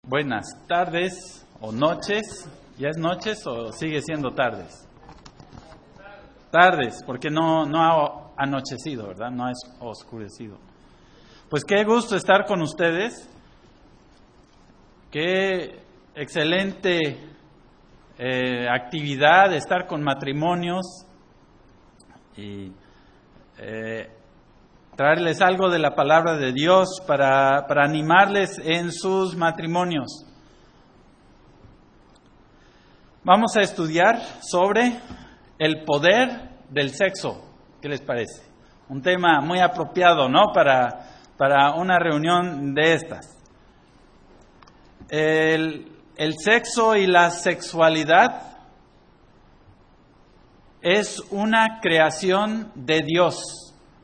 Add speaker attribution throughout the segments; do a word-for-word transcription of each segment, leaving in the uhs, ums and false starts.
Speaker 1: Buenas tardes o noches. ¿Ya es noches o sigue siendo tardes? Tardes, porque no, no ha anochecido, ¿verdad? No ha oscurecido. Pues qué gusto estar con ustedes. Qué excelente eh, actividad estar con matrimonios y eh, traerles algo de la palabra de Dios para, para animarles en sus matrimonios. Vamos a estudiar sobre el poder del sexo. ¿Qué les parece? Un tema muy apropiado, ¿no? Para, para una reunión de estas. El, el sexo y la sexualidad es una creación de Dios.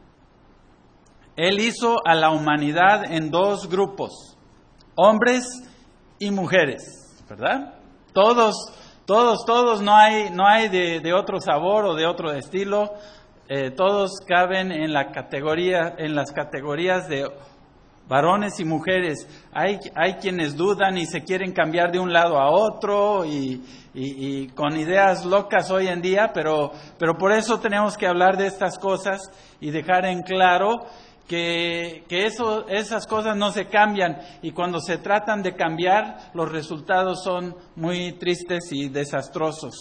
Speaker 1: Él hizo a la humanidad en dos grupos, hombres y mujeres, ¿verdad? Todos, todos, todos, no hay, no hay de, de otro sabor o de otro estilo. Eh, todos caben en la categoría, en las categorías de varones y mujeres. Hay, hay quienes dudan y se quieren cambiar de un lado a otro y, y, y con ideas locas hoy en día, pero, pero por eso tenemos que hablar de estas cosas y dejar en claro que, que eso, esas cosas no se cambian, y cuando se tratan de cambiar, los resultados son muy tristes y desastrosos.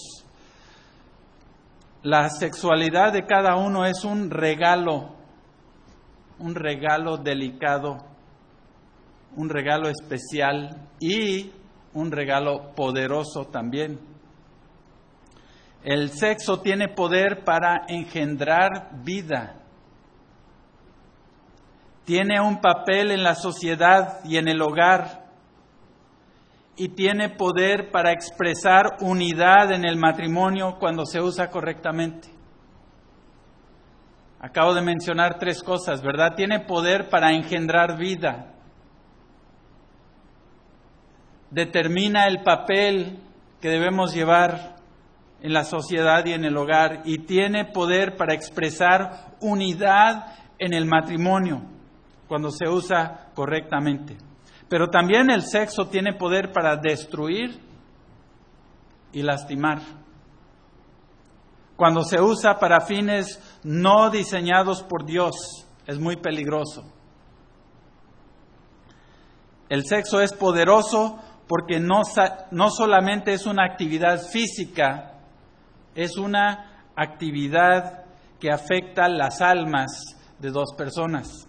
Speaker 1: La sexualidad de cada uno es un regalo, un regalo delicado, un regalo especial y un regalo poderoso también. El sexo tiene poder para engendrar vida. Tiene un papel en la sociedad y en el hogar, y tiene poder para expresar unidad en el matrimonio cuando se usa correctamente. Acabo de mencionar tres cosas, ¿verdad? Tiene poder para engendrar vida. Determina el papel que debemos llevar en la sociedad y en el hogar, y tiene poder para expresar unidad en el matrimonio cuando se usa correctamente. Pero también el sexo tiene poder para destruir y lastimar cuando se usa para fines no diseñados por Dios. Es muy peligroso. El sexo es poderoso porque no, no solamente es una actividad física, es una actividad que afecta las almas de dos personas.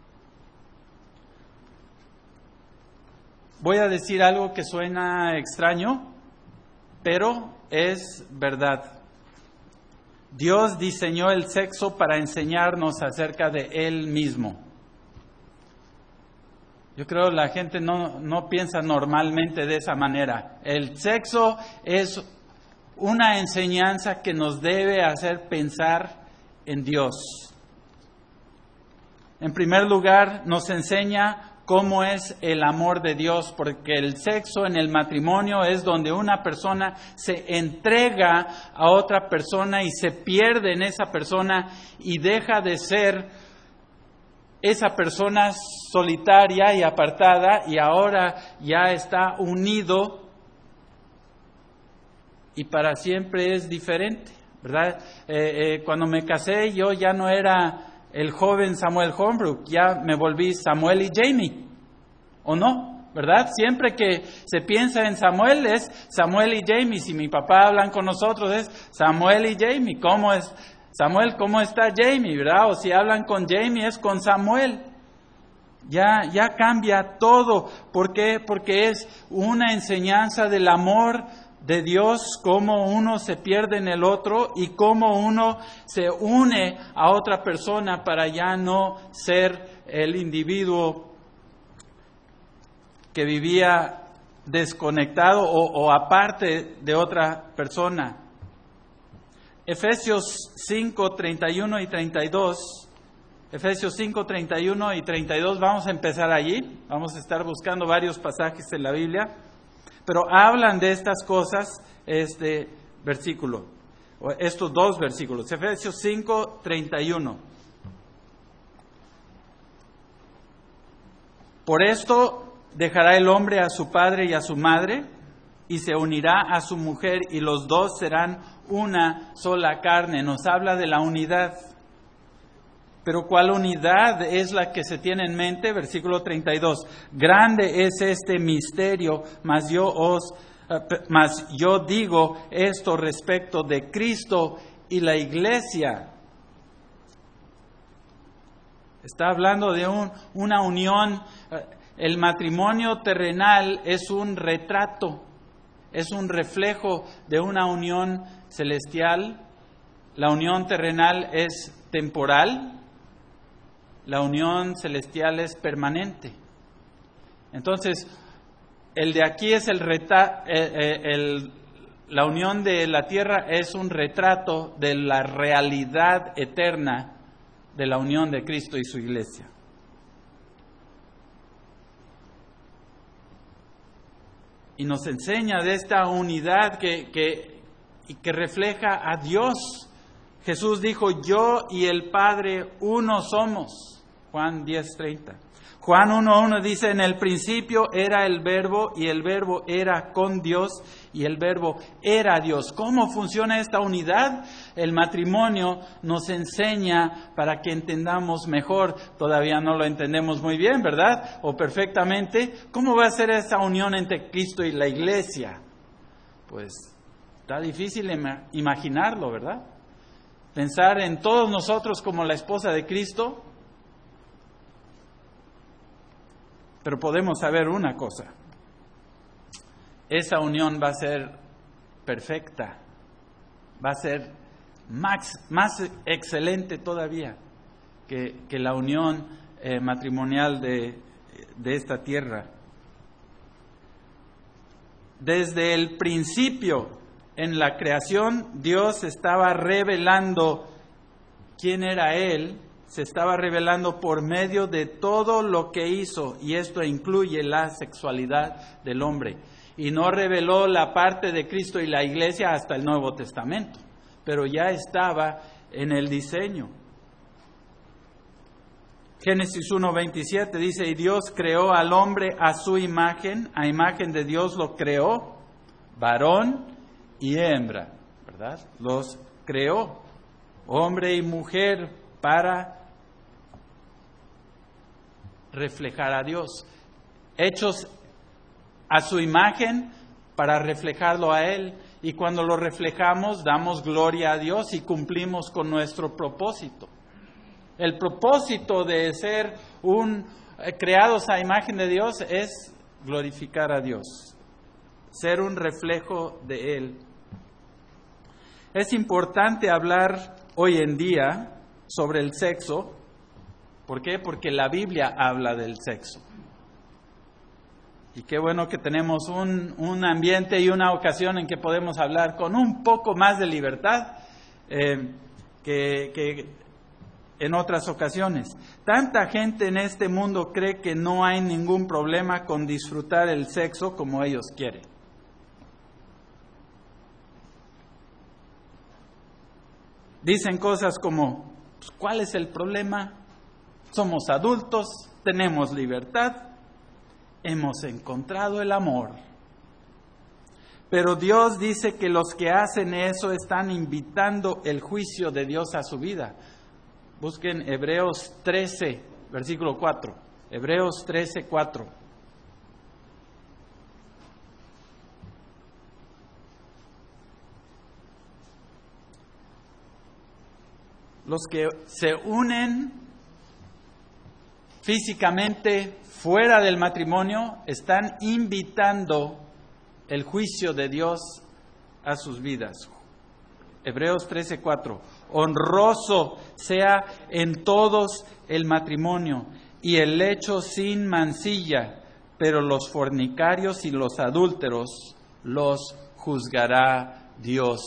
Speaker 1: Voy a decir algo que suena extraño, pero es verdad. Dios diseñó el sexo para enseñarnos acerca de Él mismo. Yo creo que la gente no, no piensa normalmente de esa manera. El sexo es una enseñanza que nos debe hacer pensar en Dios. En primer lugar, nos enseña cómo es el amor de Dios, porque el sexo en el matrimonio es donde una persona se entrega a otra persona y se pierde en esa persona y deja de ser esa persona solitaria y apartada, y ahora ya está unido y para siempre es diferente, ¿verdad? Eh, eh, cuando me casé yo ya no era el joven Samuel Holmbrook, ya me volví Samuel y Jamie, ¿o no? ¿Verdad? Siempre que se piensa en Samuel es Samuel y Jamie. Si mi papá hablan con nosotros es Samuel y Jamie. ¿Cómo es Samuel? ¿Cómo está Jamie? ¿Verdad? O si hablan con Jamie es con Samuel. Ya, ya cambia todo. ¿Por qué? Porque es una enseñanza del amor de Dios, cómo uno se pierde en el otro y cómo uno se une a otra persona para ya no ser el individuo que vivía desconectado o, o aparte de otra persona. Efesios cinco, treinta y uno y treinta y dos. Efesios cinco, treinta y uno y treinta y dos, vamos a empezar allí. Vamos a estar buscando varios pasajes en la Biblia, pero hablan de estas cosas este versículo, estos dos versículos. Efesios cinco, treinta y uno. Por esto dejará el hombre a su padre y a su madre, y se unirá a su mujer, y los dos serán una sola carne. Nos habla de la unidad. Pero ¿cuál unidad es la que se tiene en mente? Versículo treinta y dos. Grande es este misterio, mas yo os, mas yo digo esto respecto de Cristo y la iglesia. Está hablando de un, una unión. El matrimonio terrenal es un retrato, es un reflejo de una unión celestial. La unión terrenal es temporal, la unión celestial es permanente. Entonces, el de aquí es el retrato, el, el, la unión de la tierra es un retrato de la realidad eterna de la unión de Cristo y su iglesia. Y nos enseña de esta unidad que, que, y que refleja a Dios. Jesús dijo, yo y el Padre uno somos. Juan diez treinta. Juan uno uno dice, en el principio era el Verbo, y el Verbo era con Dios, y el Verbo era Dios. ¿Cómo funciona esta unidad? El matrimonio nos enseña para que entendamos mejor. Todavía no lo entendemos muy bien, ¿verdad? O perfectamente. ¿Cómo va a ser esa unión entre Cristo y la iglesia? Pues está difícil imaginarlo, ¿verdad? Pensar en todos nosotros como la esposa de Cristo. Pero podemos saber una cosa, esa unión va a ser perfecta, va a ser más, más excelente todavía que, que la unión eh, matrimonial de, de esta tierra. Desde el principio, en la creación, Dios estaba revelando quién era Él. Se estaba revelando por medio de todo lo que hizo, y esto incluye la sexualidad del hombre. Y no reveló la parte de Cristo y la iglesia hasta el Nuevo Testamento, pero ya estaba en el diseño. Génesis uno veintisiete dice, y Dios creó al hombre a su imagen, a imagen de Dios lo creó, varón y hembra, ¿verdad? Los creó, hombre y mujer, para reflejar a Dios, hechos a su imagen para reflejarlo a Él, y cuando lo reflejamos damos gloria a Dios y cumplimos con nuestro propósito. El propósito de ser un eh, creados a imagen de Dios es glorificar a Dios, ser un reflejo de Él. Es importante hablar hoy en día sobre el sexo. ¿Por qué? Porque la Biblia habla del sexo. Y qué bueno que tenemos un, un ambiente y una ocasión en que podemos hablar con un poco más de libertad eh, que, que en otras ocasiones. Tanta gente en este mundo cree que no hay ningún problema con disfrutar el sexo como ellos quieren. Dicen cosas como, ¿cuál es el problema? Somos adultos, tenemos libertad, hemos encontrado el amor. Pero Dios dice que los que hacen eso están invitando el juicio de Dios a su vida. Busquen Hebreos trece, versículo cuatro. Hebreos trece, cuatro. Los que se unen físicamente fuera del matrimonio están invitando el juicio de Dios a sus vidas. Hebreos trece, cuatro. Honroso sea en todos el matrimonio y el lecho sin mancilla, pero los fornicarios y los adúlteros los juzgará Dios.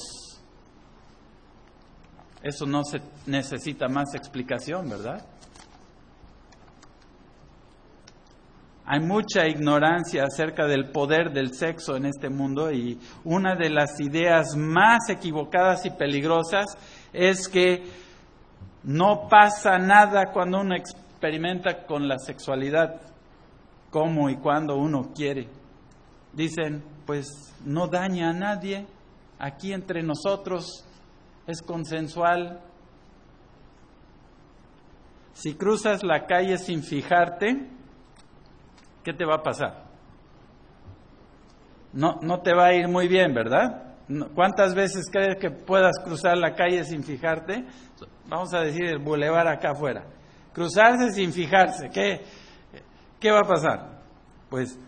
Speaker 1: Eso no se necesita más explicación, ¿verdad? Hay mucha ignorancia acerca del poder del sexo en este mundo, y una de las ideas más equivocadas y peligrosas es que no pasa nada cuando uno experimenta con la sexualidad. cómo y cuándo uno quiere. Dicen, pues no daña a nadie, aquí entre nosotros es consensual. Si cruzas la calle sin fijarte, ¿qué te va a pasar? No, no te va a ir muy bien, ¿verdad? ¿Cuántas veces crees que puedas cruzar la calle sin fijarte? Vamos a decir el bulevar acá afuera. Cruzarse sin fijarse, ¿qué, qué va a pasar? Pues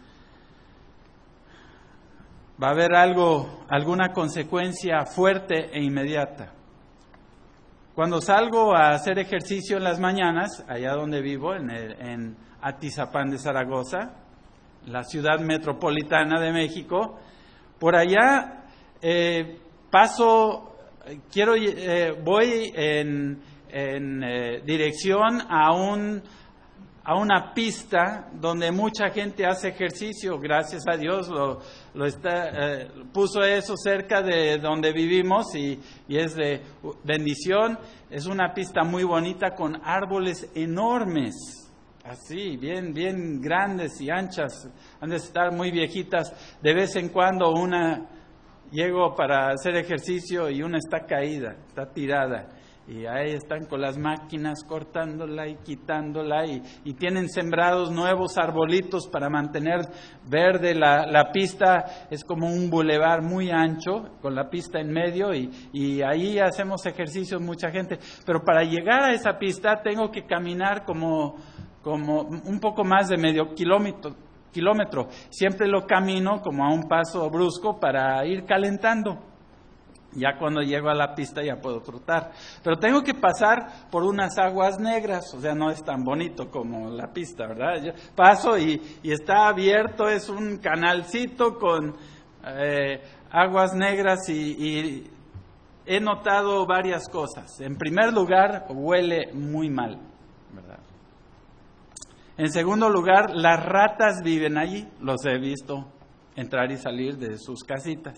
Speaker 1: va a haber algo, alguna consecuencia fuerte e inmediata. Cuando salgo a hacer ejercicio en las mañanas, allá donde vivo, en, el, en Atizapán de Zaragoza, la ciudad metropolitana de México, por allá eh, paso, quiero, eh, voy en, en eh, dirección a un a una pista donde mucha gente hace ejercicio. Gracias a Dios lo, lo está, eh, puso eso cerca de donde vivimos y, y es de bendición. Es una pista muy bonita con árboles enormes, así, bien, bien grandes y anchas, han de estar muy viejitas. De vez en cuando una, llego para hacer ejercicio y una está caída, está tirada. Y ahí están con las máquinas cortándola y quitándola y, y tienen sembrados nuevos arbolitos para mantener verde la, la pista. Es como un bulevar muy ancho con la pista en medio y, y ahí hacemos ejercicios mucha gente. Pero para llegar a esa pista tengo que caminar como, como un poco más de medio kilómetro, kilómetro. Siempre lo camino como a un paso brusco para ir calentando. Ya cuando llego a la pista ya puedo trotar. Pero tengo que pasar por unas aguas negras, o sea, no es tan bonito como la pista, ¿verdad? Yo paso y, y está abierto, es un canalcito con eh, aguas negras y, y he notado varias cosas. En primer lugar, huele muy mal, ¿verdad? En segundo lugar, las ratas viven allí, los he visto entrar y salir de sus casitas.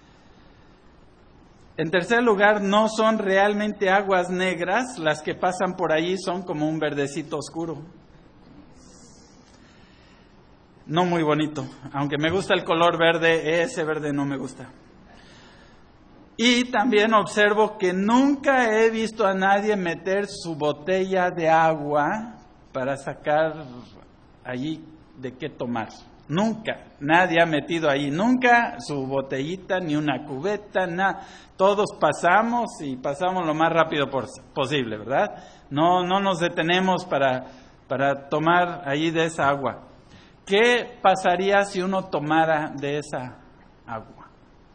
Speaker 1: En tercer lugar, no son realmente aguas negras, las que pasan por allí son como un verdecito oscuro. No muy bonito, aunque me gusta el color verde, ese verde no me gusta. Y también observo que nunca he visto a nadie meter su botella de agua para sacar allí de qué tomar. Nunca, nadie ha metido ahí, nunca su botellita, ni una cubeta, nada. Todos pasamos y pasamos lo más rápido posible, ¿verdad? No, no nos detenemos para, para tomar allí de esa agua. ¿Qué pasaría si uno tomara de esa agua?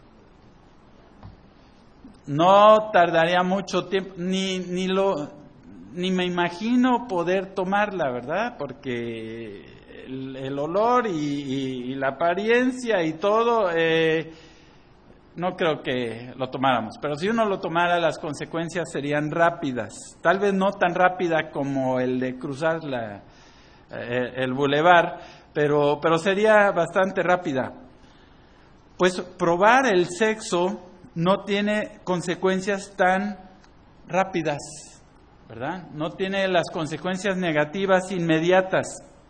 Speaker 1: No tardaría mucho tiempo, ni, ni, lo, ni me imagino poder tomarla, ¿verdad? Porque El, el olor y, y, y la apariencia y todo, eh, no creo que lo tomáramos. Pero si uno lo tomara, las consecuencias serían rápidas. Tal vez no tan rápida como el de cruzar la, eh, el bulevar, pero, pero sería bastante rápida. Pues probar el sexo no tiene consecuencias tan rápidas, ¿verdad? No tiene las consecuencias negativas inmediatas.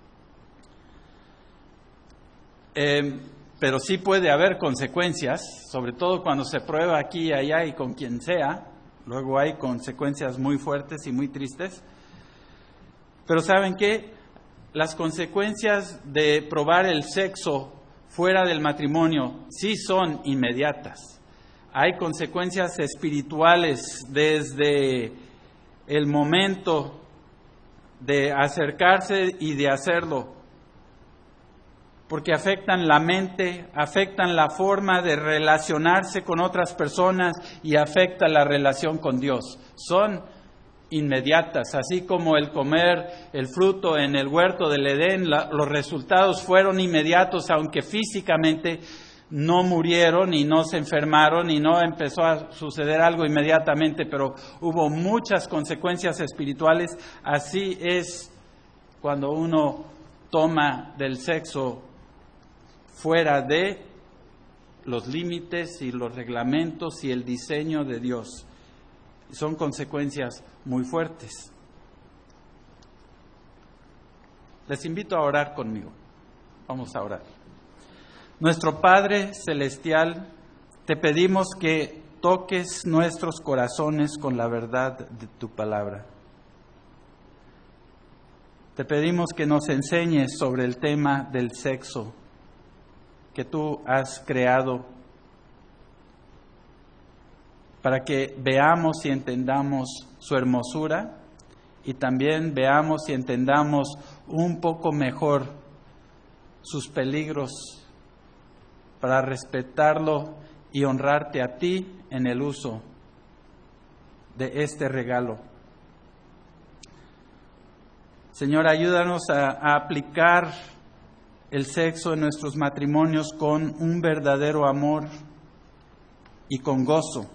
Speaker 1: Eh, pero sí puede haber consecuencias, sobre todo cuando se prueba aquí y allá y con quien sea. Luego hay consecuencias muy fuertes y muy tristes. Pero ¿saben qué? Las consecuencias de probar el sexo fuera del matrimonio sí son inmediatas. Hay consecuencias espirituales desde el momento de acercarse y de hacerlo, porque afectan la mente, afectan la forma de relacionarse con otras personas y afectan la relación con Dios. Son inmediatas, así como el comer el fruto en el huerto del Edén, la, los resultados fueron inmediatos, aunque físicamente no murieron y no se enfermaron y no empezó a suceder algo inmediatamente, pero hubo muchas consecuencias espirituales. Así es cuando uno toma del sexo fuera de los límites y los reglamentos y el diseño de Dios. Son consecuencias muy fuertes. Les invito a orar conmigo. Vamos a orar. Nuestro Padre Celestial, te pedimos que toques nuestros corazones con la verdad de tu palabra. Te pedimos que nos enseñes sobre el tema del sexo que tú has creado, para que veamos y entendamos su hermosura y también veamos y entendamos un poco mejor sus peligros, para respetarlo y honrarte a ti en el uso de este regalo. Señor, ayúdanos a, a aplicar el sexo en nuestros matrimonios con un verdadero amor y con gozo,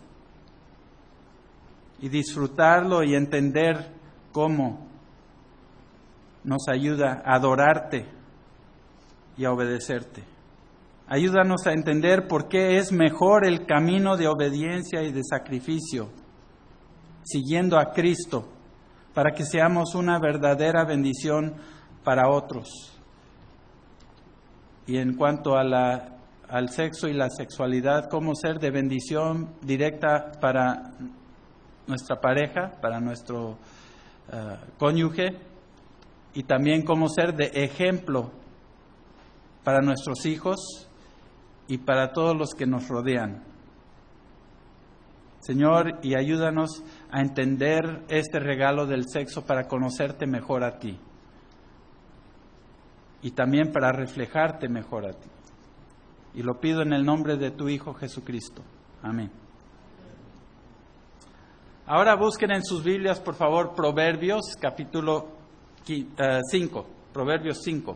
Speaker 1: y disfrutarlo y entender cómo nos ayuda a adorarte y a obedecerte. Ayúdanos a entender por qué es mejor el camino de obediencia y de sacrificio, siguiendo a Cristo, para que seamos una verdadera bendición para otros. Y en cuanto a la, al sexo y la sexualidad, cómo ser de bendición directa para nuestra pareja, para nuestro uh, cónyuge, y también cómo ser de ejemplo para nuestros hijos y para todos los que nos rodean. Señor, y ayúdanos a entender este regalo del sexo para conocerte mejor a ti y también para reflejarte mejor a ti. Y lo pido en el nombre de tu Hijo Jesucristo. Amén. Ahora busquen en sus Biblias, por favor, Proverbios, capítulo cinco. Proverbios cinco.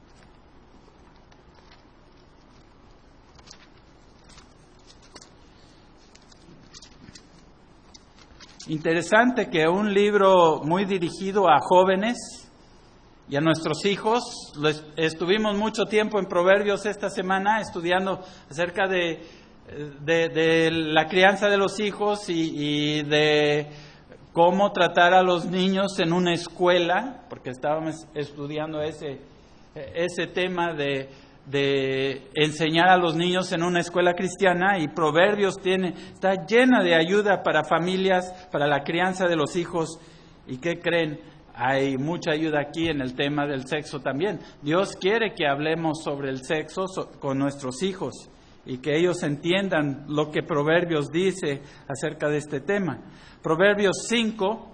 Speaker 1: Interesante que un libro muy dirigido a jóvenes y a nuestros hijos, estuvimos mucho tiempo en Proverbios esta semana estudiando acerca de, de, de la crianza de los hijos y, y de cómo tratar a los niños en una escuela, porque estábamos estudiando ese, ese tema de, de enseñar a los niños en una escuela cristiana, y Proverbios tiene, está llena de ayuda para familias, para la crianza de los hijos. ¿Y qué creen? Hay mucha ayuda aquí en el tema del sexo también. Dios quiere que hablemos sobre el sexo con nuestros hijos y que ellos entiendan lo que Proverbios dice acerca de este tema. Proverbios cinco,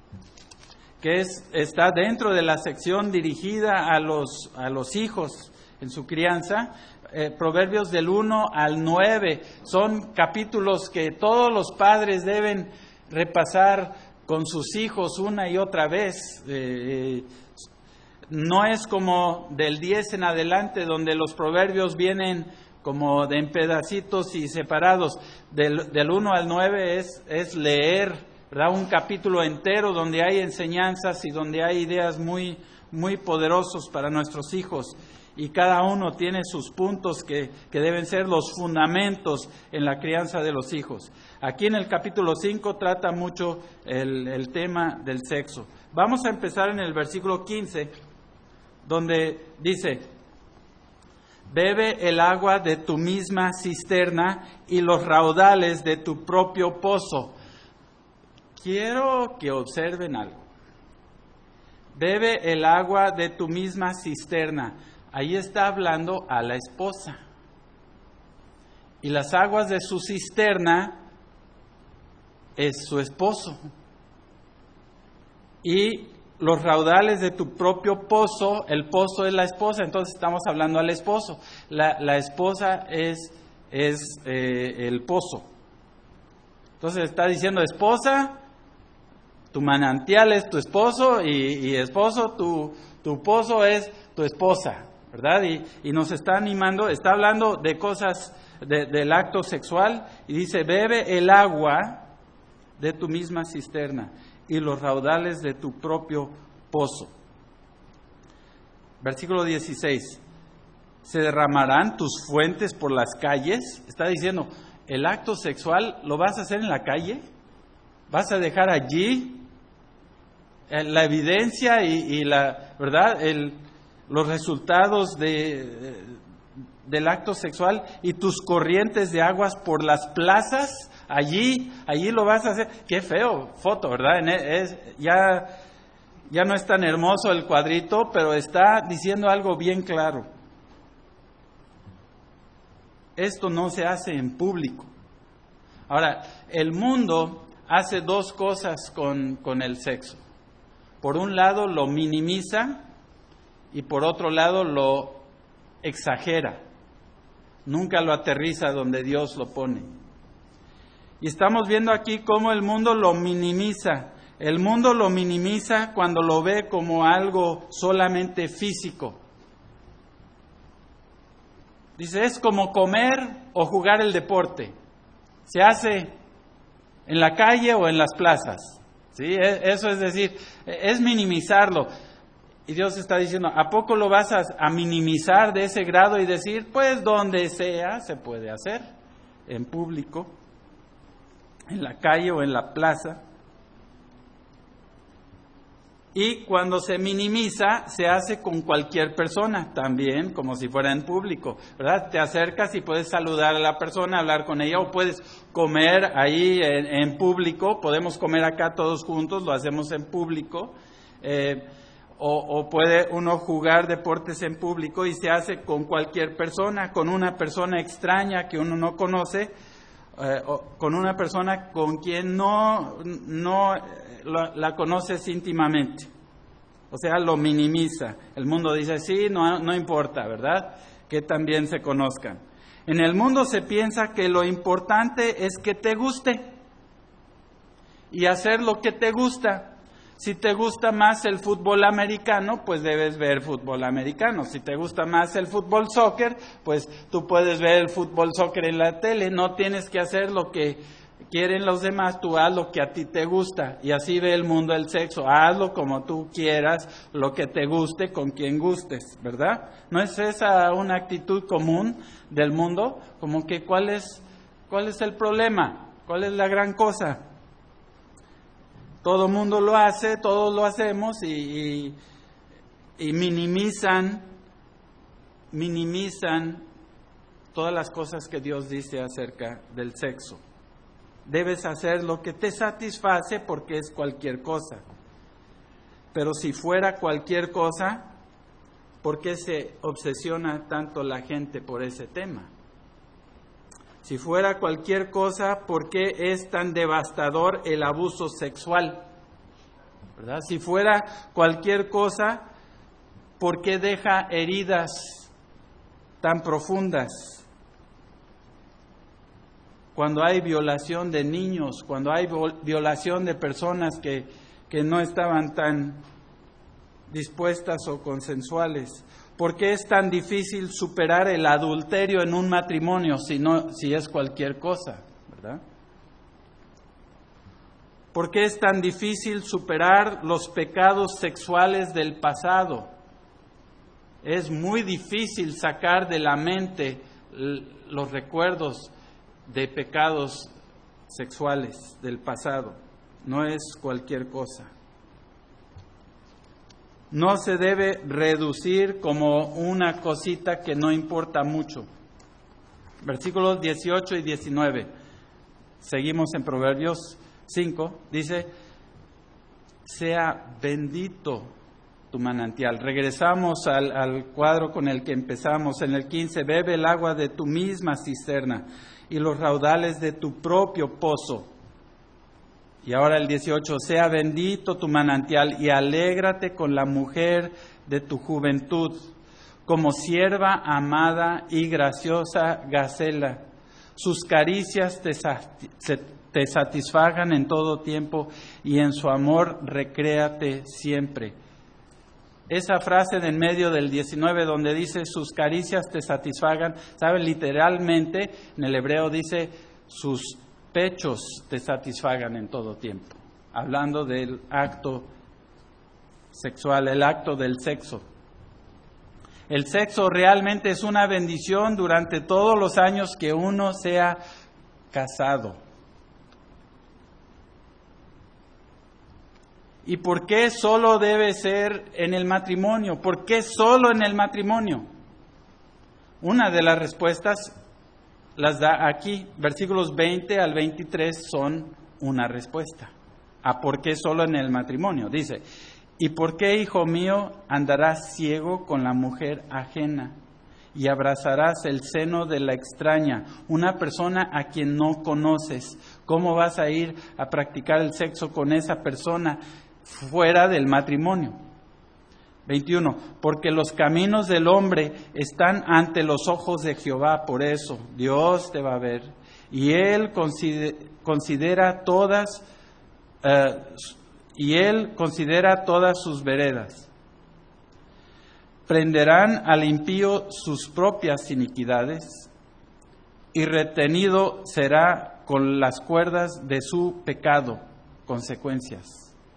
Speaker 1: que es, está dentro de la sección dirigida a los, a los hijos en su crianza. Eh, Proverbios del uno al nueve son capítulos que todos los padres deben repasar con sus hijos una y otra vez. Eh, no es como del diez en adelante, donde los proverbios vienen como de en pedacitos y separados. Del, del uno al nueve es, es leer, ¿verdad?, un capítulo entero donde hay enseñanzas y donde hay ideas muy, muy poderosos para nuestros hijos. Y cada uno tiene sus puntos que, que deben ser los fundamentos en la crianza de los hijos. Aquí en el capítulo cinco trata mucho el, el tema del sexo. Vamos a empezar en el versículo quince, donde dice: bebe el agua de tu misma cisterna y los raudales de tu propio pozo. Quiero que observen algo. Bebe el agua de tu misma cisterna. Ahí está hablando a la esposa. Y las aguas de su cisterna es su esposo. Y los raudales de tu propio pozo, el pozo es la esposa, entonces estamos hablando al esposo. La, la esposa es, es eh, el pozo. Entonces está diciendo: esposa, tu manantial es tu esposo, y, y esposo, tu, tu pozo es tu esposa, ¿verdad? Y, y nos está animando, está hablando de cosas de, del acto sexual, y dice: bebe el agua de tu misma cisterna y los raudales de tu propio pozo. Versículo dieciséis: ¿se derramarán tus fuentes por las calles? Está diciendo, ¿el acto sexual lo vas a hacer en la calle? ¿Vas a dejar allí la evidencia y, y la, ¿verdad?, el, los resultados de, del acto sexual y tus corrientes de aguas por las plazas, allí, allí lo vas a hacer. Qué feo foto, ¿verdad? Es, ya, ya no es tan hermoso el cuadrito, pero está diciendo algo bien claro. Esto no se hace en público. Ahora, el mundo hace dos cosas con, con el sexo. Por un lado lo minimiza y por otro lado lo exagera. Nunca lo aterriza donde Dios lo pone. Y estamos viendo aquí cómo el mundo lo minimiza. El mundo lo minimiza cuando lo ve como algo solamente físico. Dice, es como comer o jugar el deporte. Se hace en la calle o en las plazas. ¿Sí? Eso es decir, es minimizarlo. Y Dios está diciendo, ¿a poco lo vas a, a minimizar de ese grado y decir, pues donde sea se puede hacer? En público, en la calle o en la plaza. Y cuando se minimiza, se hace con cualquier persona, también como si fuera en público, ¿verdad? Te acercas y puedes saludar a la persona, hablar con ella, o puedes comer ahí en, en público. Podemos comer acá todos juntos, lo hacemos en público. Eh, o, o puede uno jugar deportes en público y se hace con cualquier persona, con una persona extraña que uno no conoce, eh, o con una persona con quien no... no La, la conoces íntimamente, o sea, lo minimiza. El mundo dice, sí, no, no importa, ¿verdad? Que también se conozcan. En el mundo se piensa que lo importante es que te guste y hacer lo que te gusta. Si te gusta más el fútbol americano, pues debes ver fútbol americano. Si te gusta más el fútbol soccer, pues tú puedes ver el fútbol soccer en la tele. No tienes que hacer lo que quieren los demás, tú haz lo que a ti te gusta. Y así ve el mundo el sexo. Hazlo como tú quieras, lo que te guste, con quien gustes, ¿verdad? ¿No es esa una actitud común del mundo? Como que ¿cuál es, cuál es el problema? ¿Cuál es la gran cosa? Todo mundo lo hace, todos lo hacemos y, y, y minimizan, minimizan todas las cosas que Dios dice acerca del sexo. Debes hacer lo que te satisface porque es cualquier cosa. Pero si fuera cualquier cosa, ¿por qué se obsesiona tanto la gente por ese tema? Si fuera cualquier cosa, ¿por qué es tan devastador el abuso sexual? ¿Verdad? Si fuera cualquier cosa, ¿por qué deja heridas tan profundas? Cuando hay violación de niños, cuando hay violación de personas que, que no estaban tan dispuestas o consensuales. ¿Por qué es tan difícil superar el adulterio en un matrimonio si, no, si es cualquier cosa, ¿verdad? ¿Por qué es tan difícil superar los pecados sexuales del pasado? Es muy difícil sacar de la mente los recuerdos de pecados sexuales del pasado. No es cualquier cosa. No se debe reducir como una cosita que no importa mucho. Versículos dieciocho y diecinueve. Seguimos en Proverbios cinco. Dice, sea bendito tu manantial. Regresamos al, al cuadro con el que empezamos. En el quince, bebe el agua de tu misma cisterna y los raudales de tu propio pozo. Y ahora el dieciocho, sea bendito tu manantial y alégrate con la mujer de tu juventud, como sierva amada y graciosa Gacela. Sus caricias te, te satisfagan en todo tiempo y en su amor recréate siempre. Esa frase de en medio del diecinueve donde dice sus caricias te satisfagan, ¿saben? Literalmente en el hebreo dice sus pechos te satisfagan en todo tiempo, hablando del acto sexual, el acto del sexo. El sexo realmente es una bendición durante todos los años que uno sea casado. ¿Y por qué solo debe ser en el matrimonio? ¿Por qué solo en el matrimonio? Una de las respuestas las da aquí. Versículos veinte al veintitrés son una respuesta a por qué solo en el matrimonio. Dice, ¿y por qué, hijo mío, andarás ciego con la mujer ajena y abrazarás el seno de la extraña, una persona a quien no conoces? ¿Cómo vas a ir a practicar el sexo con esa persona fuera del matrimonio? veintiuno. Porque los caminos del hombre están ante los ojos de Jehová, por eso Dios te va a ver, y Él considera todas uh, y Él considera todas sus veredas. Prenderán al impío sus propias iniquidades, y retenido será con las cuerdas de su pecado. Consecuencias.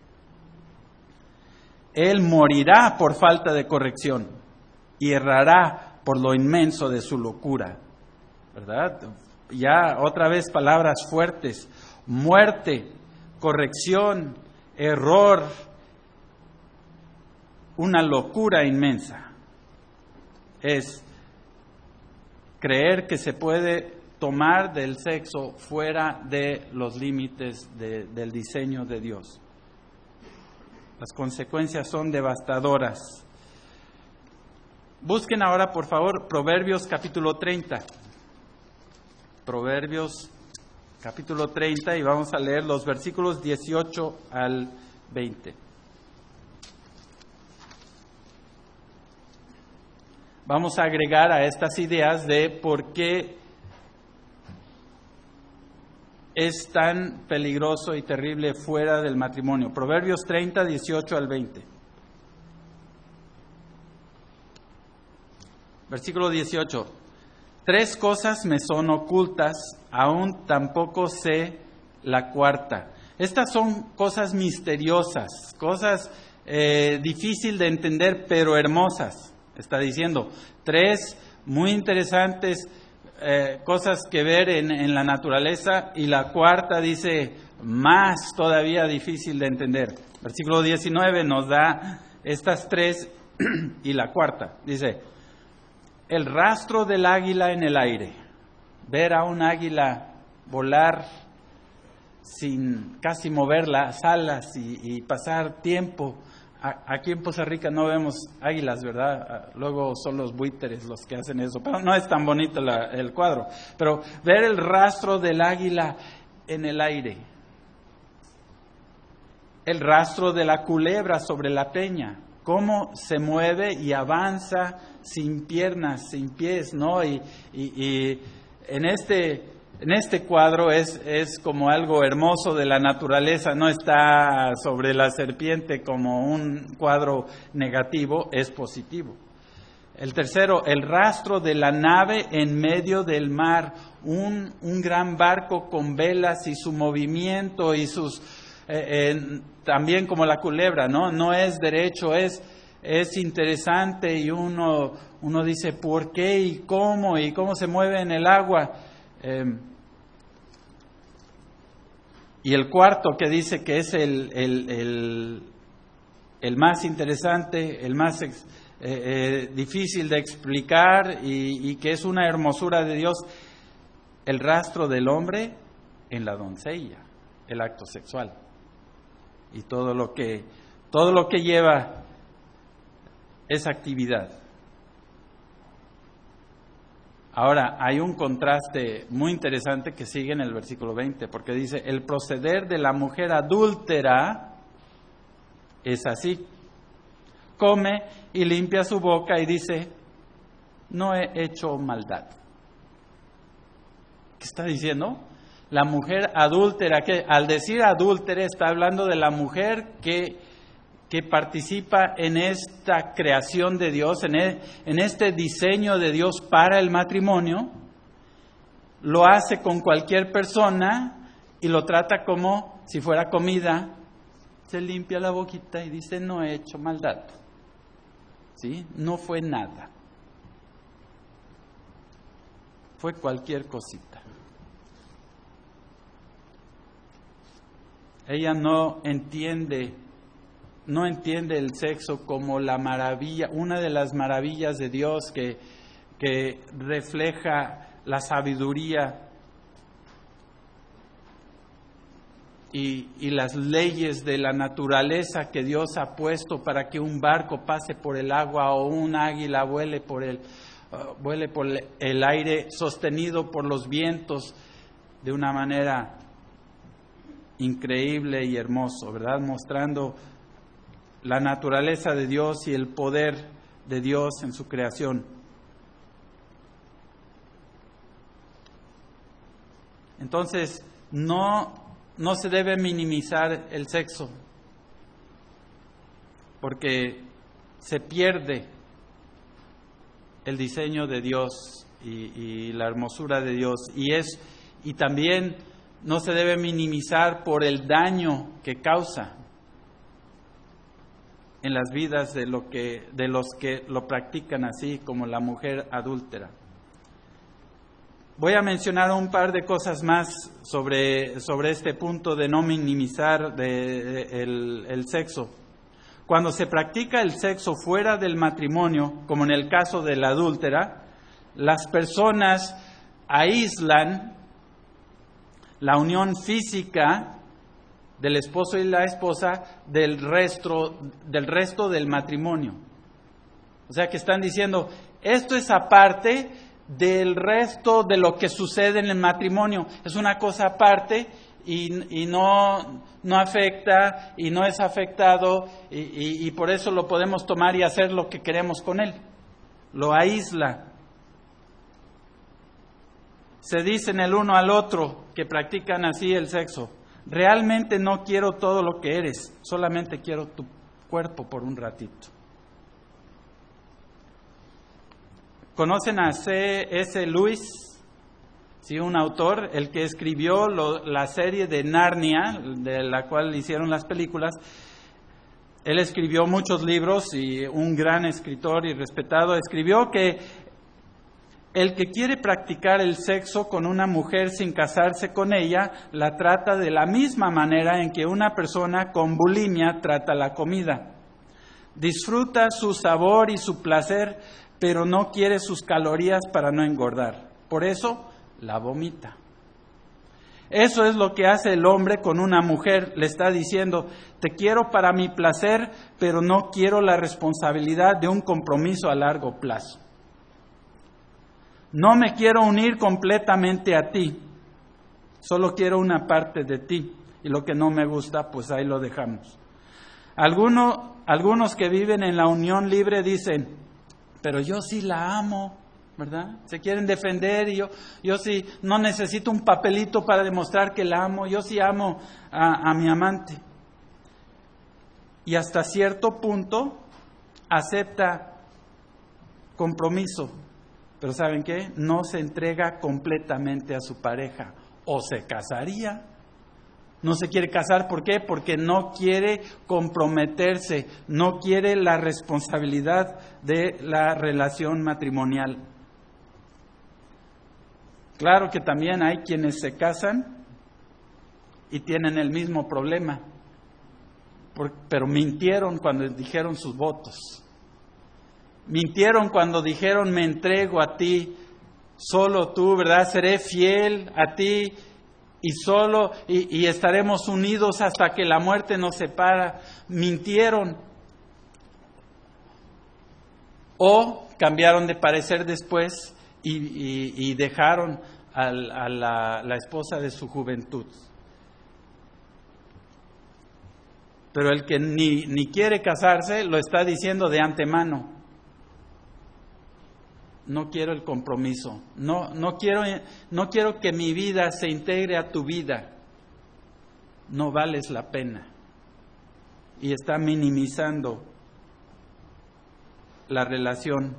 Speaker 1: Él morirá por falta de corrección y errará por lo inmenso de su locura. ¿Verdad? Ya otra vez palabras fuertes. Muerte, corrección, error, una locura inmensa. Es creer que se puede tomar del sexo fuera de los límites de, del diseño de Dios. Las consecuencias son devastadoras. Busquen ahora, por favor, Proverbios capítulo treinta. Proverbios capítulo treinta, y vamos a leer los versículos dieciocho al veinte. Vamos a agregar a estas ideas de por qué es tan peligroso y terrible fuera del matrimonio. Proverbios treinta, dieciocho al veinte. Versículo dieciocho. Tres cosas me son ocultas, aún tampoco sé la cuarta. Estas son cosas misteriosas, cosas eh, difíciles de entender, pero hermosas. Está diciendo, tres muy interesantes Eh, cosas que ver en, en la naturaleza, y la cuarta dice más todavía difícil de entender. Versículo diecinueve nos da estas tres y la cuarta. Dice, el rastro del águila en el aire. Ver a un águila volar sin casi mover las alas y, y pasar tiempo. Aquí en Poza Rica no vemos águilas, ¿verdad? Luego son los buitres los que hacen eso, pero no es tan bonito la, el cuadro. Pero ver el rastro del águila en el aire, el rastro de la culebra sobre la peña, cómo se mueve y avanza sin piernas, sin pies, ¿no? Y, y, y en este... En este cuadro es, es como algo hermoso de la naturaleza, no está sobre la serpiente como un cuadro negativo, es positivo. El tercero, el rastro de la nave en medio del mar, un, un gran barco con velas y su movimiento y sus, eh, eh, también como la culebra, ¿no? No es derecho, es, es interesante, y uno, uno dice ¿por qué y cómo y cómo se mueve en el agua? Eh, Y el cuarto, que dice que es el, el, el, el más interesante, el más eh, eh, difícil de explicar, y, y que es una hermosura de Dios, el rastro del hombre en la doncella, el acto sexual y todo lo que, todo lo que lleva esa actividad. Ahora, hay un contraste muy interesante que sigue en el versículo veinte, porque dice, el proceder de la mujer adúltera es así. Come y limpia su boca y dice, no he hecho maldad. ¿Qué está diciendo? La mujer adúltera, que al decir adúltera está hablando de la mujer que... que participa en esta creación de Dios, en, el, en este diseño de Dios para el matrimonio, lo hace con cualquier persona y lo trata como si fuera comida, se limpia la boquita y dice, no he hecho maldad. ¿Sí? No fue nada. Fue cualquier cosita. Ella no entiende no entiende el sexo como la maravilla, una de las maravillas de Dios que, que refleja la sabiduría y, y las leyes de la naturaleza que Dios ha puesto para que un barco pase por el agua o un águila vuele por el, uh, vuele por el aire sostenido por los vientos de una manera increíble y hermoso, ¿verdad? Mostrando la naturaleza de Dios y el poder de Dios en su creación. Entonces, no, no se debe minimizar el sexo, porque se pierde el diseño de Dios y, y la hermosura de Dios, y es y también no se debe minimizar por el daño que causa en las vidas de, lo que, de los que lo practican así, como la mujer adúltera. Voy a mencionar un par de cosas más sobre, sobre este punto de no minimizar de, de, el, el sexo. Cuando se practica el sexo fuera del matrimonio, como en el caso de la adúltera, las personas aíslan la unión física del esposo y la esposa del resto, del resto del matrimonio. O sea que están diciendo, esto es aparte del resto de lo que sucede en el matrimonio. Es una cosa aparte y, y no, no afecta y no es afectado y, y, y por eso lo podemos tomar y hacer lo que queremos con él. Lo aísla. Se dicen el uno al otro que practican así el sexo. Realmente no quiero todo lo que eres, solamente quiero tu cuerpo por un ratito. ¿Conocen a C S Lewis? Sí, un autor, el que escribió lo, la serie de Narnia, de la cual hicieron las películas. Él escribió muchos libros y un gran escritor y respetado. Escribió que el que quiere practicar el sexo con una mujer sin casarse con ella, la trata de la misma manera en que una persona con bulimia trata la comida. Disfruta su sabor y su placer, pero no quiere sus calorías para no engordar. Por eso, la vomita. Eso es lo que hace el hombre con una mujer. Le está diciendo, te quiero para mi placer, pero no quiero la responsabilidad de un compromiso a largo plazo. No me quiero unir completamente a ti, solo quiero una parte de ti, y lo que no me gusta, pues ahí lo dejamos. Algunos, algunos que viven en la unión libre dicen, pero yo sí la amo, ¿verdad? Se quieren defender y yo, yo sí no necesito un papelito para demostrar que la amo, yo sí amo a, a mi amante. Y hasta cierto punto acepta compromiso. Pero ¿saben qué? No se entrega completamente a su pareja. O se casaría. No se quiere casar, ¿por qué? Porque no quiere comprometerse, no quiere la responsabilidad de la relación matrimonial. Claro que también hay quienes se casan y tienen el mismo problema, pero mintieron cuando dijeron sus votos. Mintieron cuando dijeron, me entrego a ti, solo tú, ¿verdad? Seré fiel a ti y solo, y, y estaremos unidos hasta que la muerte nos separa. Mintieron. O cambiaron de parecer después y, y, y dejaron a, a la, la esposa de su juventud. Pero el que ni, ni quiere casarse lo está diciendo de antemano. No quiero el compromiso, no, no quiero, no quiero que mi vida se integre a tu vida, no vales la pena. Y está minimizando la relación.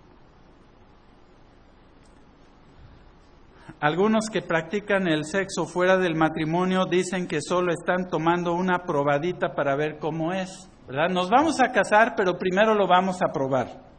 Speaker 1: Algunos que practican el sexo fuera del matrimonio dicen que solo están tomando una probadita para ver cómo es, ¿verdad? Nos vamos a casar, pero primero lo vamos a probar.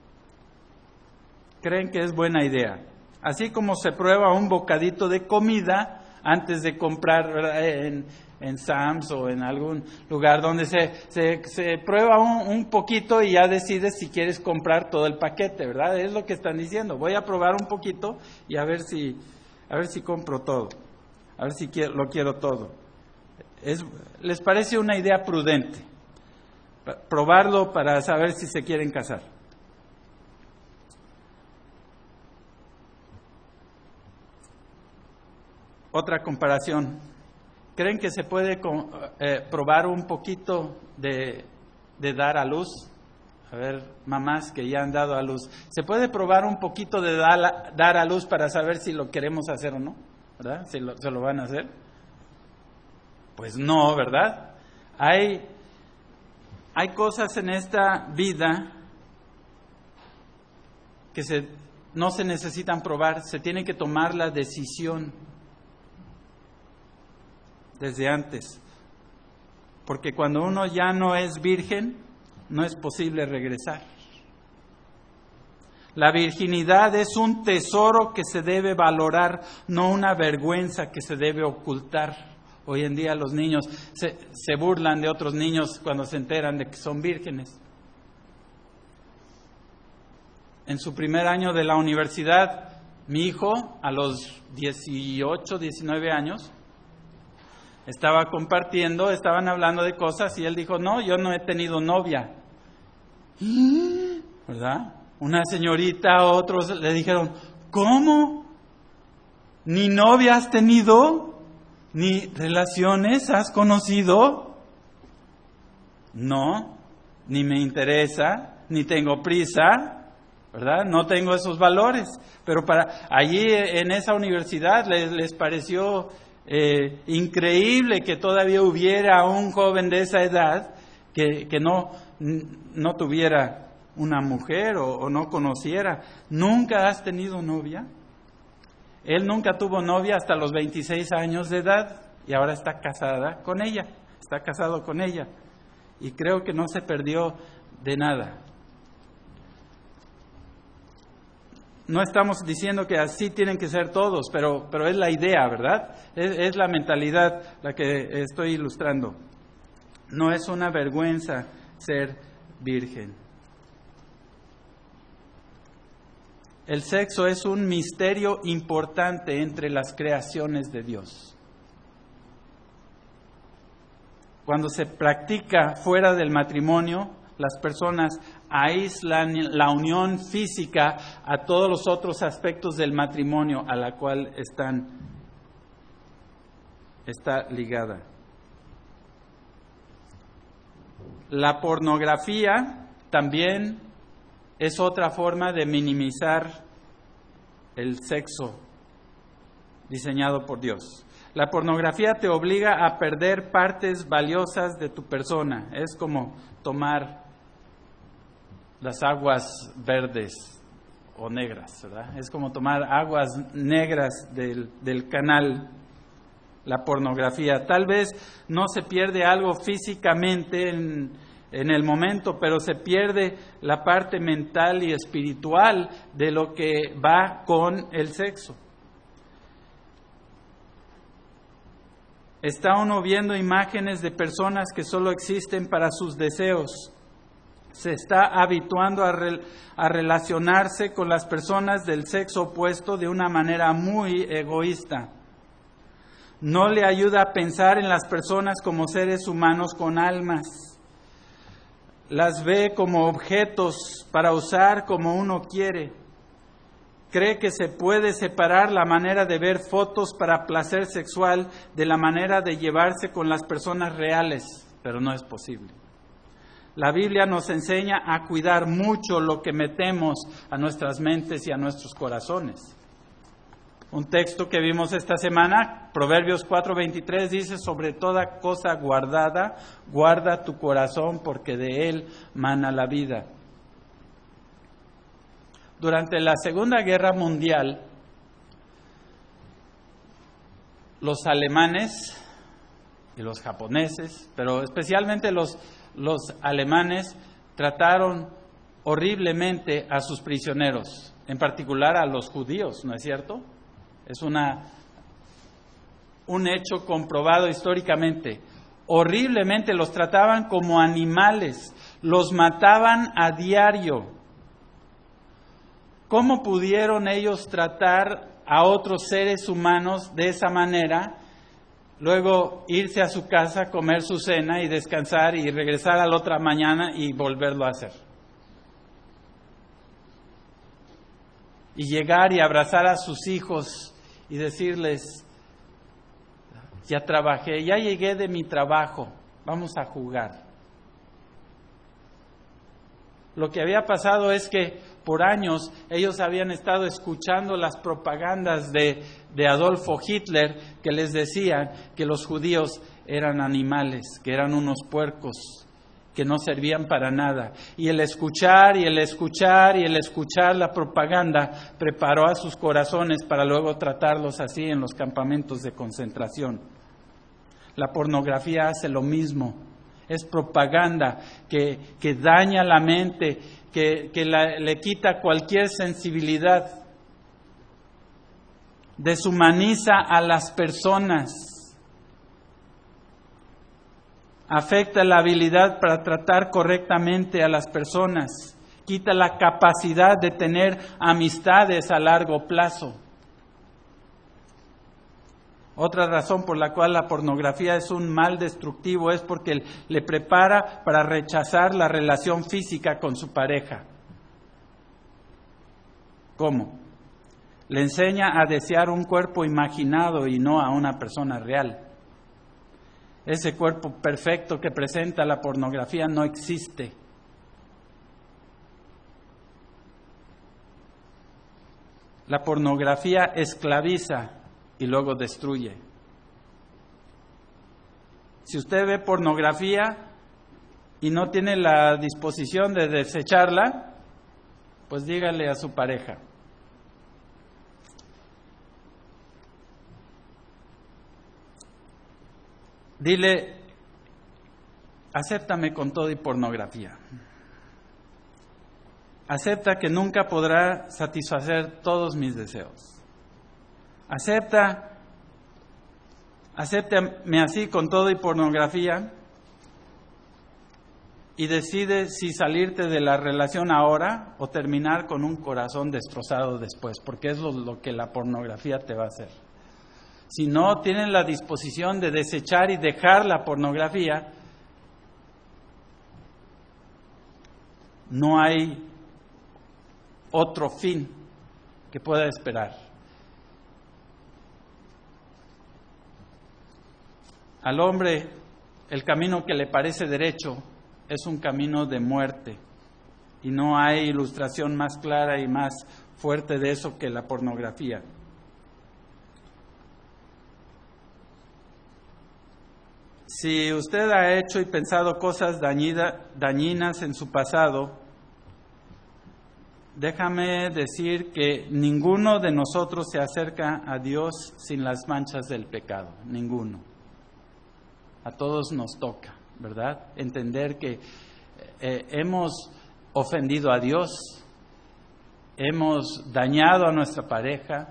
Speaker 1: Creen que es buena idea. Así como se prueba un bocadito de comida antes de comprar en, en Sam's o en algún lugar donde se, se, se prueba un, un poquito y ya decides si quieres comprar todo el paquete, ¿verdad? Es lo que están diciendo. Voy a probar un poquito y a ver si, a ver si compro todo, a ver si quiero, lo quiero todo. Es, ¿les parece una idea prudente? Probarlo para saber si se quieren casar. Otra comparación. ¿Creen que se puede eh, probar un poquito de, de dar a luz? A ver, mamás que ya han dado a luz. ¿Se puede probar un poquito de dar, dar a luz para saber si lo queremos hacer o no? ¿Verdad? ¿Si lo, se lo van a hacer? Pues no, ¿verdad? Hay, hay cosas en esta vida que se, no se necesitan probar, se tiene que tomar la decisión desde antes, porque cuando uno ya no es virgen, no es posible regresar. La virginidad es un tesoro que se debe valorar, no una vergüenza que se debe ocultar. Hoy en día los niños se, se burlan de otros niños cuando se enteran de que son vírgenes. En su primer año de la universidad, mi hijo, a los dieciocho, diecinueve años, estaba compartiendo, estaban hablando de cosas y él dijo, no, yo no he tenido novia. ¿Verdad? Una señorita, otros le dijeron, ¿cómo? ¿Ni novia has tenido? ¿Ni relaciones has conocido? No, ni me interesa, ni tengo prisa, ¿verdad? No tengo esos valores. Pero para allí en esa universidad les, les pareció Eh, increíble que todavía hubiera un joven de esa edad que, que no, no tuviera una mujer o, o no conociera. ¿Nunca has tenido novia? Él nunca tuvo novia hasta los veintiséis años de edad y ahora está casada con ella, está casado con ella y creo que no se perdió de nada. No estamos diciendo que así tienen que ser todos, pero, pero es la idea, ¿verdad? Es, es la mentalidad la que estoy ilustrando. No es una vergüenza ser virgen. El sexo es un misterio importante entre las creaciones de Dios. Cuando se practica fuera del matrimonio, las personas aíslan la unión física a todos los otros aspectos del matrimonio a la cual están, está ligada. La pornografía también es otra forma de minimizar el sexo diseñado por Dios. La pornografía te obliga a perder partes valiosas de tu persona. Es como tomar las aguas verdes o negras, ¿verdad? Es como tomar aguas negras del, del canal, la pornografía. Tal vez no se pierde algo físicamente en, en el momento, pero se pierde la parte mental y espiritual de lo que va con el sexo. Está uno viendo imágenes de personas que solo existen para sus deseos. Se está habituando a, re, a relacionarse con las personas del sexo opuesto de una manera muy egoísta. No le ayuda a pensar en las personas como seres humanos con almas. Las ve como objetos para usar como uno quiere. Cree que se puede separar la manera de ver fotos para placer sexual de la manera de llevarse con las personas reales, pero no es posible. La Biblia nos enseña a cuidar mucho lo que metemos a nuestras mentes y a nuestros corazones. Un texto que vimos esta semana, Proverbios cuatro veintitrés, dice, sobre toda cosa guardada, guarda tu corazón porque de él mana la vida. Durante la Segunda Guerra Mundial, los alemanes y los japoneses, pero especialmente los Los alemanes trataron horriblemente a sus prisioneros, en particular a los judíos, ¿no es cierto? Es una, un hecho comprobado históricamente. Horriblemente los trataban como animales, los mataban a diario. ¿Cómo pudieron ellos tratar a otros seres humanos de esa manera? Luego irse a su casa, comer su cena y descansar y regresar a la otra mañana y volverlo a hacer. Y llegar y abrazar a sus hijos y decirles: ya trabajé, ya llegué de mi trabajo, vamos a jugar. Lo que había pasado es que por años ellos habían estado escuchando las propagandas de, de Adolfo Hitler, que les decían que los judíos eran animales, que eran unos puercos, que no servían para nada. Y el escuchar y el escuchar y el escuchar la propaganda preparó a sus corazones para luego tratarlos así en los campamentos de concentración. La pornografía hace lo mismo. Es propaganda que, que daña la mente, que, que la, le quita cualquier sensibilidad, deshumaniza a las personas, afecta la habilidad para tratar correctamente a las personas, quita la capacidad de tener amistades a largo plazo. Otra razón por la cual la pornografía es un mal destructivo es porque le prepara para rechazar la relación física con su pareja. ¿Cómo? Le enseña a desear un cuerpo imaginado y no a una persona real. Ese cuerpo perfecto que presenta la pornografía no existe. La pornografía esclaviza y luego destruye. Si usted ve pornografía y no tiene la disposición de desecharla, pues dígale a su pareja: dile, acéptame con todo y pornografía. Acepta que nunca podrá satisfacer todos mis deseos. Acepta, acéptame así con todo y pornografía y decide si salirte de la relación ahora o terminar con un corazón destrozado después, porque es lo, lo que la pornografía te va a hacer. Si no tienen la disposición de desechar y dejar la pornografía, no hay otro fin que pueda esperar. Al hombre, el camino que le parece derecho es un camino de muerte, y no hay ilustración más clara y más fuerte de eso que la pornografía. Si usted ha hecho y pensado cosas dañida, dañinas en su pasado, déjame decir que ninguno de nosotros se acerca a Dios sin las manchas del pecado, ninguno. A todos nos toca, ¿verdad? Entender que eh, hemos ofendido a Dios, hemos dañado a nuestra pareja,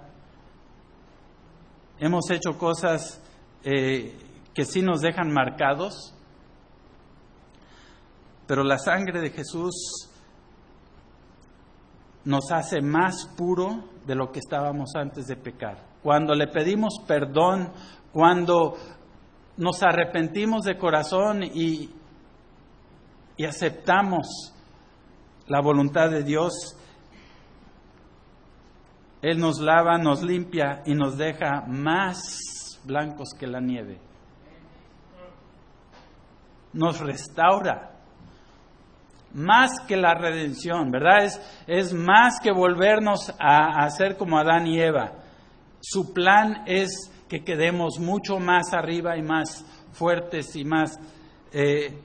Speaker 1: hemos hecho cosas eh, que sí nos dejan marcados, pero la sangre de Jesús nos hace más puro de lo que estábamos antes de pecar. Cuando le pedimos perdón, cuando nos arrepentimos de corazón y, y aceptamos la voluntad de Dios, Él nos lava, nos limpia y nos deja más blancos que la nieve. Nos restaura. Más que la redención, ¿verdad? Es, es más que volvernos a, a ser como Adán y Eva. Su plan es que quedemos mucho más arriba y más fuertes y más eh,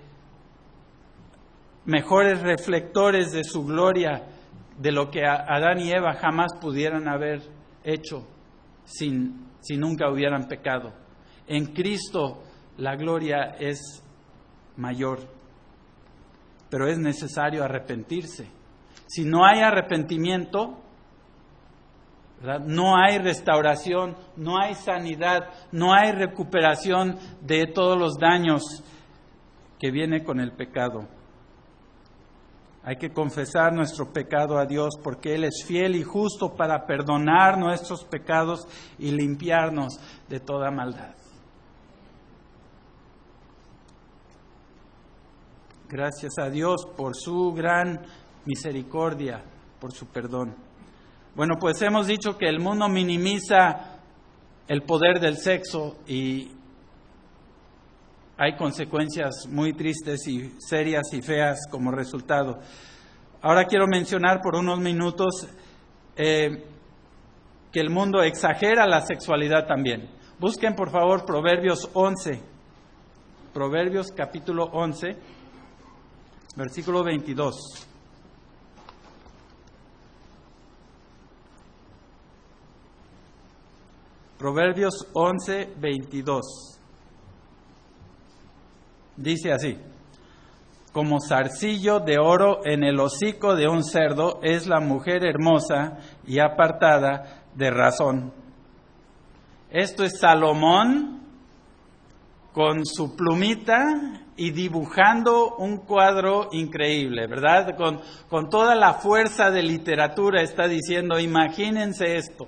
Speaker 1: mejores reflectores de su gloria, de lo que Adán y Eva jamás pudieran haber hecho sin, si nunca hubieran pecado. En Cristo la gloria es mayor, pero es necesario arrepentirse. Si no hay arrepentimiento, ¿verdad? No hay restauración, no hay sanidad, no hay recuperación de todos los daños que viene con el pecado. Hay que confesar nuestro pecado a Dios porque Él es fiel y justo para perdonar nuestros pecados y limpiarnos de toda maldad. Gracias a Dios por su gran misericordia, por su perdón. Bueno, pues hemos dicho que el mundo minimiza el poder del sexo y hay consecuencias muy tristes y serias y feas como resultado. Ahora quiero mencionar por unos minutos eh, que el mundo exagera la sexualidad también. Busquen por favor Proverbios once, Proverbios capítulo once, versículo veintidós. Proverbios once, veintidós. Dice así: como zarcillo de oro en el hocico de un cerdo es la mujer hermosa y apartada de razón. Esto es Salomón con su plumita y dibujando un cuadro increíble, ¿verdad? Con, con toda la fuerza de literatura está diciendo, imagínense esto.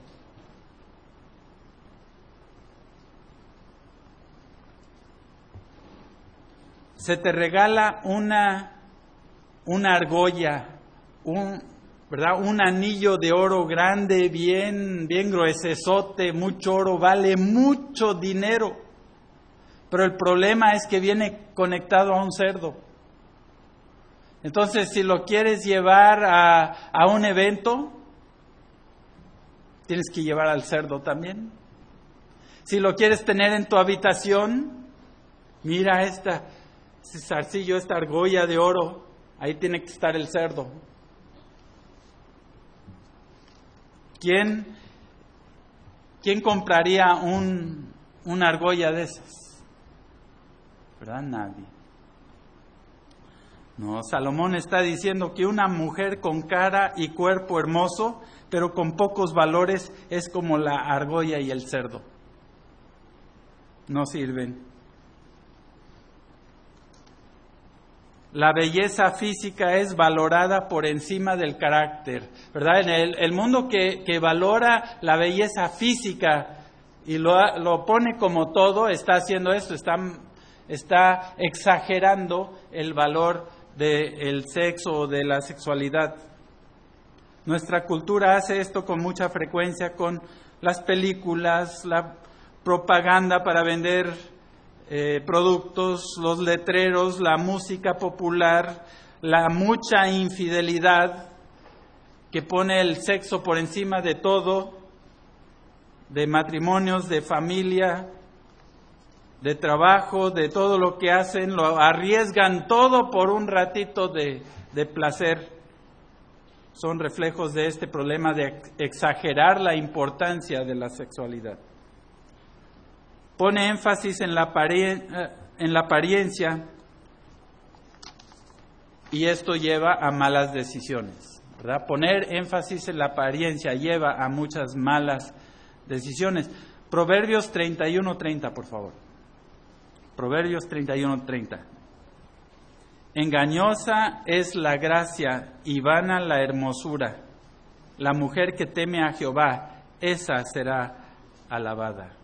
Speaker 1: Se te regala una, una argolla, un, ¿verdad? Un anillo de oro grande, bien, bien gruesesote, mucho oro, vale mucho dinero. Pero el problema es que viene conectado a un cerdo. Entonces, si lo quieres llevar a, a un evento, tienes que llevar al cerdo también. Si lo quieres tener en tu habitación, mira esta... ese zarcillo, esta argolla de oro, ahí tiene que estar el cerdo. ¿Quién, quién compraría un, una argolla de esas? ¿Verdad? Nadie. No, Salomón está diciendo que una mujer con cara y cuerpo hermoso, pero con pocos valores, es como la argolla y el cerdo. No sirven. La belleza física es valorada por encima del carácter, ¿verdad? En el, el mundo que, que valora la belleza física y lo, lo pone como todo, está haciendo esto, está, está exagerando el valor del sexo o de la sexualidad. Nuestra cultura hace esto con mucha frecuencia con las películas, la propaganda para vender Eh, productos, los letreros, la música popular, la mucha infidelidad que pone el sexo por encima de todo, de matrimonios, de familia, de trabajo, de todo lo que hacen, lo arriesgan todo por un ratito de, de placer. Son reflejos de este problema de exagerar la importancia de la sexualidad. Pone énfasis en la, en la apariencia y esto lleva a malas decisiones, ¿verdad? Poner énfasis en la apariencia lleva a muchas malas decisiones. Proverbios treinta y uno treinta, por favor. Proverbios treinta y uno treinta. Engañosa es la gracia y vana la hermosura. La mujer que teme a Jehová, esa será alabada.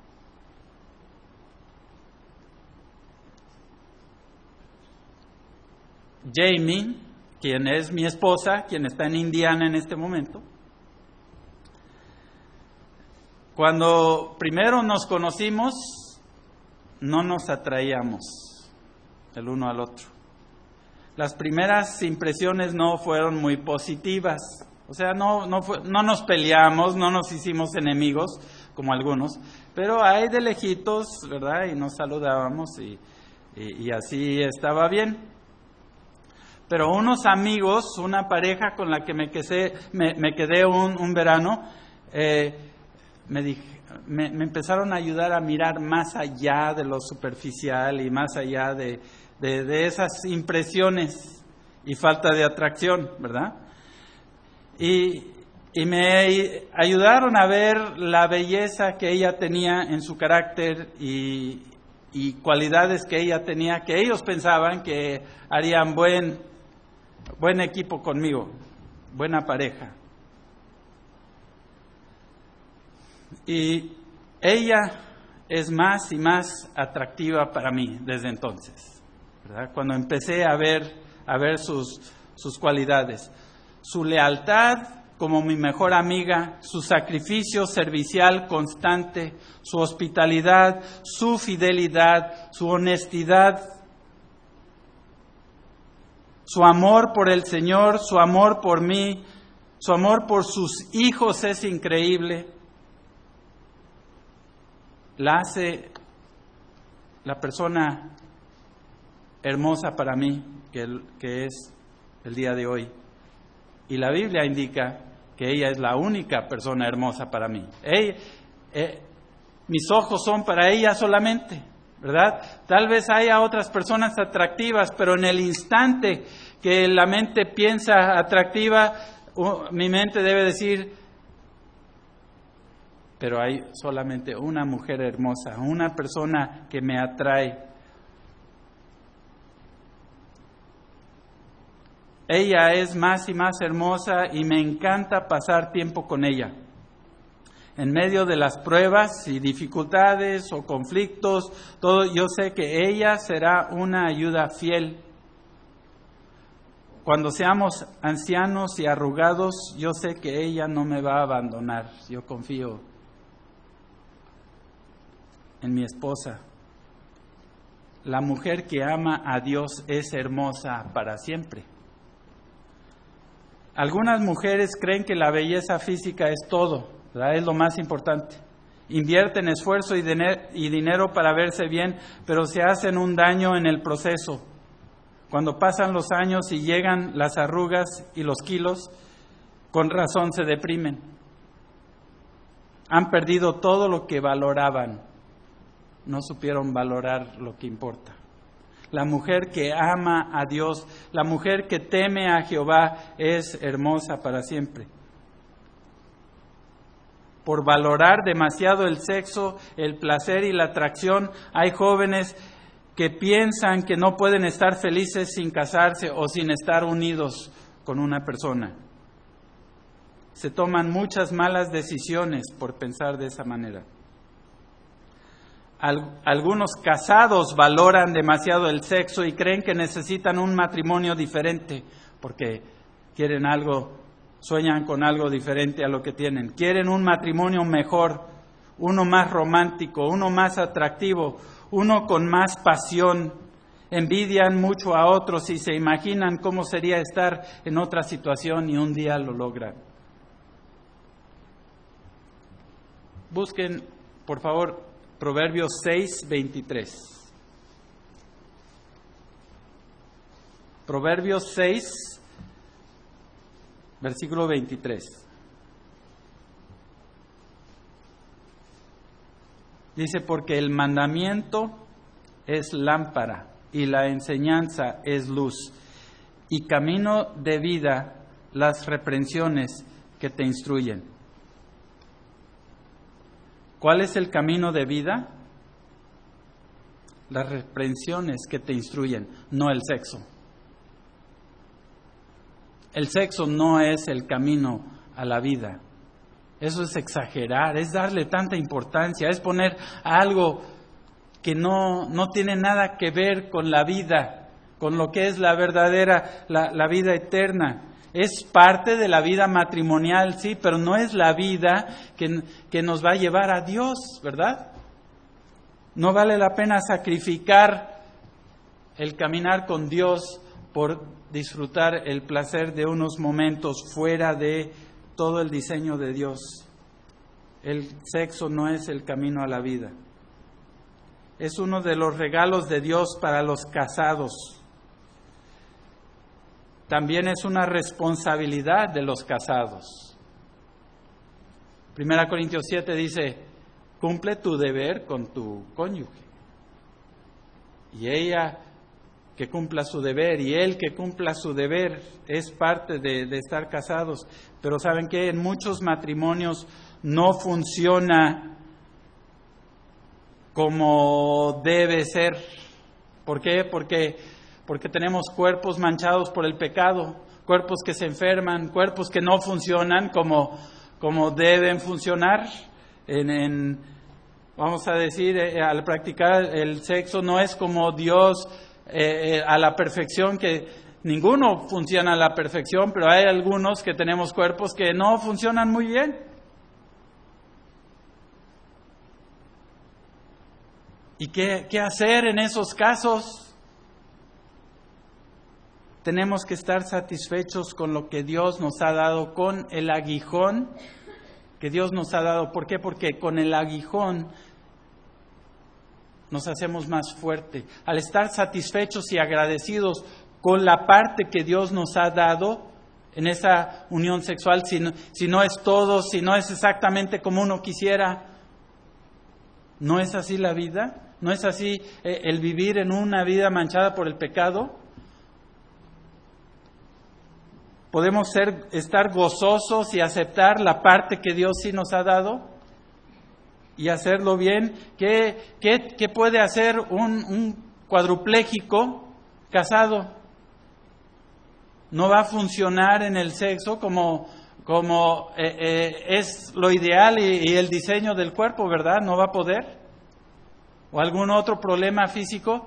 Speaker 1: Jamie, quien es mi esposa, quien está en Indiana en este momento, cuando primero nos conocimos, no nos atraíamos el uno al otro. Las primeras impresiones no fueron muy positivas, o sea, no, no, fue, no nos peleamos, no nos hicimos enemigos, como algunos, pero ahí de lejitos, ¿verdad? Y nos saludábamos y, y, y así estaba bien. Pero unos amigos, una pareja con la que me quedé, me, me quedé un, un verano, eh, me, dije, me, me empezaron a ayudar a mirar más allá de lo superficial y más allá de, de, de esas impresiones y falta de atracción, ¿verdad? Y, y me ayudaron a ver la belleza que ella tenía en su carácter y, y cualidades que ella tenía, que ellos pensaban que harían buen, buen equipo conmigo, buena pareja. Y ella es más y más atractiva para mí desde entonces, ¿verdad? Cuando empecé a ver, a ver sus, sus cualidades, su lealtad como mi mejor amiga, su sacrificio servicial constante, su hospitalidad, su fidelidad, su honestidad, su amor por el Señor, su amor por mí, su amor por sus hijos es increíble. La hace la persona hermosa para mí que, que es el día de hoy. Y la Biblia indica que ella es la única persona hermosa para mí. Ella, eh, mis ojos son para ella solamente, ¿verdad? Tal vez haya otras personas atractivas, pero en el instante que la mente piensa atractiva, uh, mi mente debe decir, pero hay solamente una mujer hermosa, una persona que me atrae. Ella es más y más hermosa y me encanta pasar tiempo con ella. En medio de las pruebas y dificultades o conflictos, todo, yo sé que ella será una ayuda fiel. Cuando seamos ancianos y arrugados, yo sé que ella no me va a abandonar. Yo confío en mi esposa. La mujer que ama a Dios es hermosa para siempre. Algunas mujeres creen que la belleza física es todo, ¿verdad? Es lo más importante. Invierten esfuerzo y, diner- y dinero para verse bien, pero se hacen un daño en el proceso. Cuando pasan los años y llegan las arrugas y los kilos, con razón se deprimen. Han perdido todo lo que valoraban. No supieron valorar lo que importa. La mujer que ama a Dios, la mujer que teme a Jehová es hermosa para siempre. Por valorar demasiado el sexo, el placer y la atracción, hay jóvenes que piensan que no pueden estar felices sin casarse o sin estar unidos con una persona. Se toman muchas malas decisiones por pensar de esa manera. Algunos casados valoran demasiado el sexo y creen que necesitan un matrimonio diferente porque quieren algo, sueñan con algo diferente a lo que tienen. Quieren un matrimonio mejor, uno más romántico, uno más atractivo, uno con más pasión. Envidian mucho a otros y se imaginan cómo sería estar en otra situación y un día lo logran. Busquen, por favor, Proverbios seis, veintitrés. Proverbios seis, versículo veintitrés. Dice, porque el mandamiento es lámpara y la enseñanza es luz, y camino de vida las reprensiones que te instruyen. ¿Cuál es el camino de vida? Las reprensiones que te instruyen, no el sexo. El sexo no es el camino a la vida. Eso es exagerar, es darle tanta importancia, es poner algo que no, no tiene nada que ver con la vida, con lo que es la verdadera, la, la vida eterna. Es parte de la vida matrimonial, sí, pero no es la vida que, que nos va a llevar a Dios, ¿verdad? No vale la pena sacrificar el caminar con Dios por disfrutar el placer de unos momentos fuera de todo el diseño de Dios. El sexo no es el camino a la vida. Es uno de los regalos de Dios para los casados. También es una responsabilidad de los casados. Primera Corintios siete dice, cumple tu deber con tu cónyuge. Y ella que cumpla su deber, y él que cumpla su deber es parte de, de estar casados. Pero ¿saben qué? En muchos matrimonios no funciona como debe ser. ¿Por qué? Porque, porque tenemos cuerpos manchados por el pecado, cuerpos que se enferman, cuerpos que no funcionan como, como deben funcionar. En, en, vamos a decir, eh, al practicar el sexo no es como Dios eh, eh, a la perfección, que ninguno funciona a la perfección, pero hay algunos que tenemos cuerpos que no funcionan muy bien. ¿Y qué, qué hacer en esos casos? Tenemos que estar satisfechos con lo que Dios nos ha dado, con el aguijón que Dios nos ha dado. ¿Por qué? Porque con el aguijón nos hacemos más fuerte. Al estar satisfechos y agradecidos con la parte que Dios nos ha dado en esa unión sexual, si no, si no es todo, si no es exactamente como uno quisiera, ¿no es así la vida? ¿No es así eh, el vivir en una vida manchada por el pecado? ¿Podemos ser, estar gozosos y aceptar la parte que Dios sí nos ha dado y hacerlo bien? ¿Qué, qué, qué puede hacer un, un cuadrupléjico casado? No va a funcionar en el sexo como, como eh, eh, es lo ideal y, y el diseño del cuerpo, ¿verdad? No va a poder. ¿O algún otro problema físico?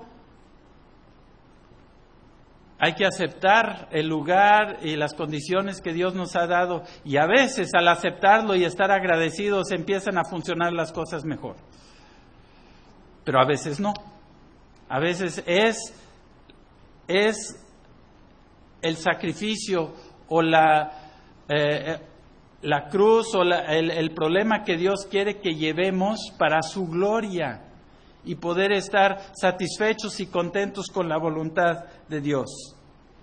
Speaker 1: Hay que aceptar el lugar y las condiciones que Dios nos ha dado, y a veces al aceptarlo y estar agradecidos empiezan a funcionar las cosas mejor. Pero a veces no. A veces es, es el sacrificio o la, eh, la cruz o la, el, el problema que Dios quiere que llevemos para su gloria y poder estar satisfechos y contentos con la voluntad de Dios.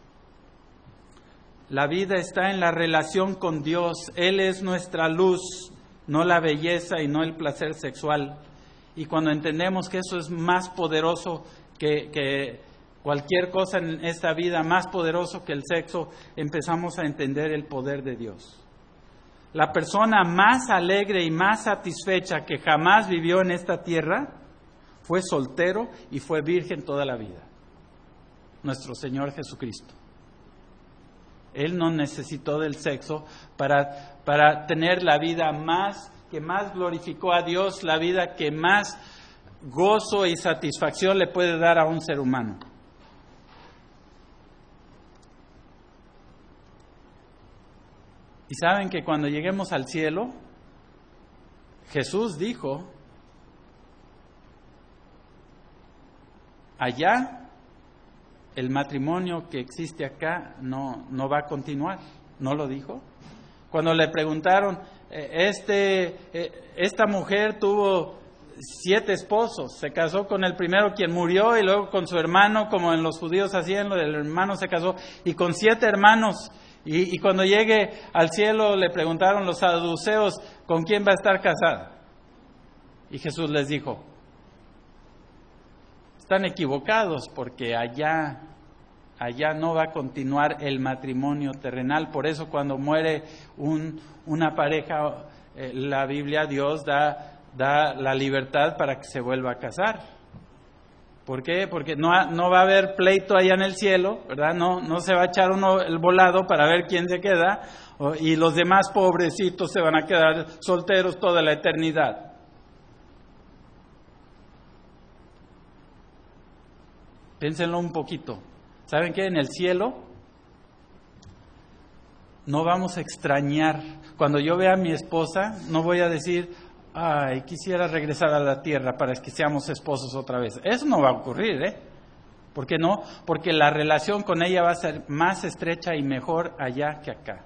Speaker 1: La vida está en la relación con Dios. Él es nuestra luz, no la belleza y no el placer sexual. Y cuando entendemos que eso es más poderoso que, que cualquier cosa en esta vida, más poderoso que el sexo, empezamos a entender el poder de Dios. La persona más alegre y más satisfecha que jamás vivió en esta tierra fue soltero y fue virgen toda la vida. Nuestro Señor Jesucristo. Él no necesitó del sexo para, para tener la vida más que más glorificó a Dios, la vida que más gozo y satisfacción le puede dar a un ser humano. Y saben que cuando lleguemos al cielo, Jesús dijo, allá el matrimonio que existe acá no, no va a continuar. ¿No lo dijo? Cuando le preguntaron, este, esta mujer tuvo siete esposos, se casó con el primero quien murió y luego con su hermano, como en los judíos hacían, el hermano se casó, y con siete hermanos. Y, y cuando llegue al cielo le preguntaron los saduceos, ¿con quién va a estar casada? Y Jesús les dijo, están equivocados porque allá, allá no va a continuar el matrimonio terrenal. Por eso cuando muere un, una pareja, eh, la Biblia, Dios da, da la libertad para que se vuelva a casar. ¿Por qué? Porque no, no va a haber pleito allá en el cielo, ¿verdad? No, no se va a echar uno el volado para ver quién se queda, o, y los demás pobrecitos se van a quedar solteros toda la eternidad. Piénsenlo un poquito. ¿Saben qué? En el cielo no vamos a extrañar. Cuando yo vea a mi esposa, no voy a decir, ay, quisiera regresar a la tierra para que seamos esposos otra vez. Eso no va a ocurrir, ¿eh? ¿Por qué no? Porque la relación con ella va a ser más estrecha y mejor allá que acá.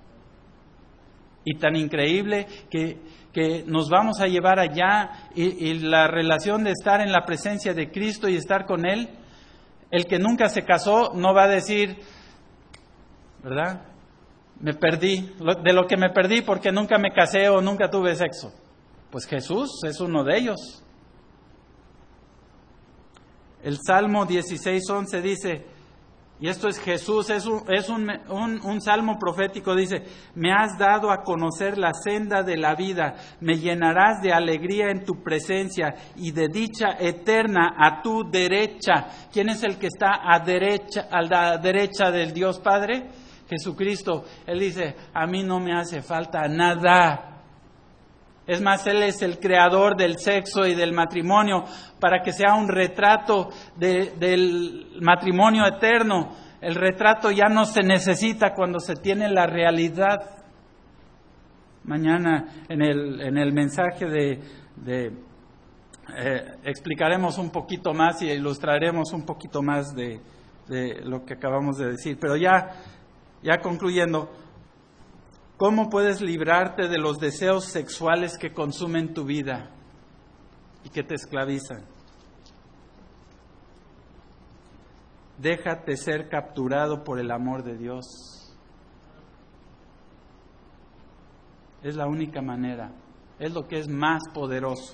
Speaker 1: Y tan increíble que, que nos vamos a llevar allá, y, y la relación de estar en la presencia de Cristo y estar con Él. El que nunca se casó no va a decir, ¿verdad? Me perdí, de lo que me perdí porque nunca me casé o nunca tuve sexo. Pues Jesús es uno de ellos. El Salmo dieciséis once dice, y esto es Jesús, es, un, es un, un, un salmo profético, dice, me has dado a conocer la senda de la vida, me llenarás de alegría en tu presencia y de dicha eterna a tu derecha. ¿Quién es el que está a, derecha, a la derecha del Dios Padre? Jesucristo. Él dice, a mí no me hace falta nada. Es más, Él es el creador del sexo y del matrimonio para que sea un retrato de, del matrimonio eterno. El retrato ya no se necesita cuando se tiene la realidad. Mañana en el, en el mensaje de, de eh, explicaremos un poquito más y ilustraremos un poquito más de, de lo que acabamos de decir. Pero ya, ya concluyendo, ¿cómo puedes librarte de los deseos sexuales que consumen tu vida y que te esclavizan? Déjate ser capturado por el amor de Dios. Es la única manera, es lo que es más poderoso.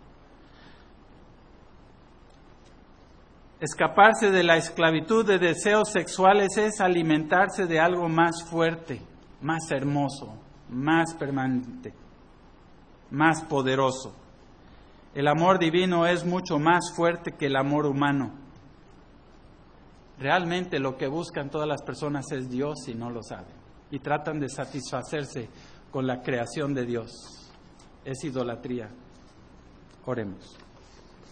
Speaker 1: Escaparse de la esclavitud de deseos sexuales es alimentarse de algo más fuerte, más hermoso, más permanente, más poderoso. El amor divino es mucho más fuerte que el amor humano. Realmente lo que buscan todas las personas es Dios y no lo saben. Y tratan de satisfacerse con la creación de Dios. Es idolatría. Oremos.